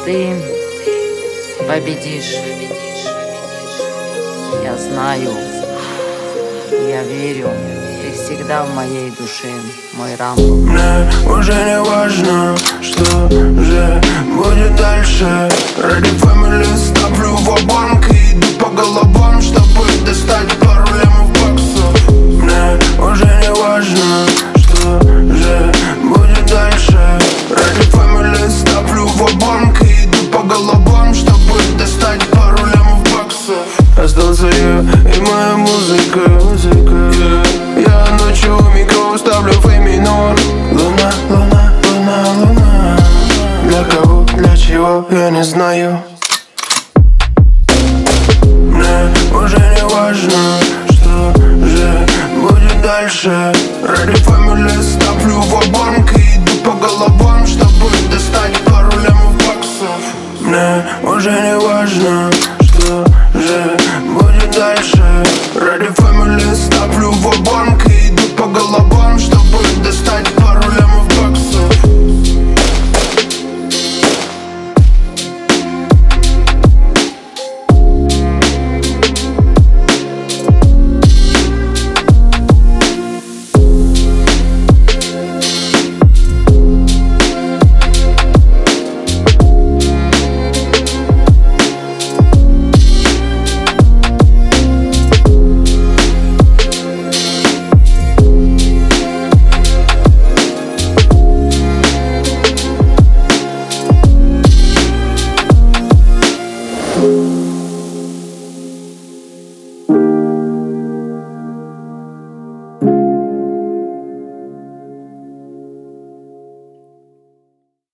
Ты победишь. Я знаю, я верю. Ты всегда в моей душе, мой Рамбо. Мне уже не важно, что же будет дальше. Ради фэмили ставлю ва-банк и иду по головам, чтобы достать пару лямов баксов. Мне уже не важно, что же будет дальше. Ради фэмили ставлю ва-банк и иду по головам, чтобы достать пару лямов баксов. Остался я и моя музыка, yeah. Я ночью у микро ставлю фей минор. Луна, луна, луна, луна. Для кого, для чего, я не знаю. Мне уже не важно, что же будет дальше. Ради фэмили ставлю ва-банк и иду по головам, чтобы достать пару лямов баксов. Мне уже не важно, что же будет дальше. Ради фэмили ставлю ва-банк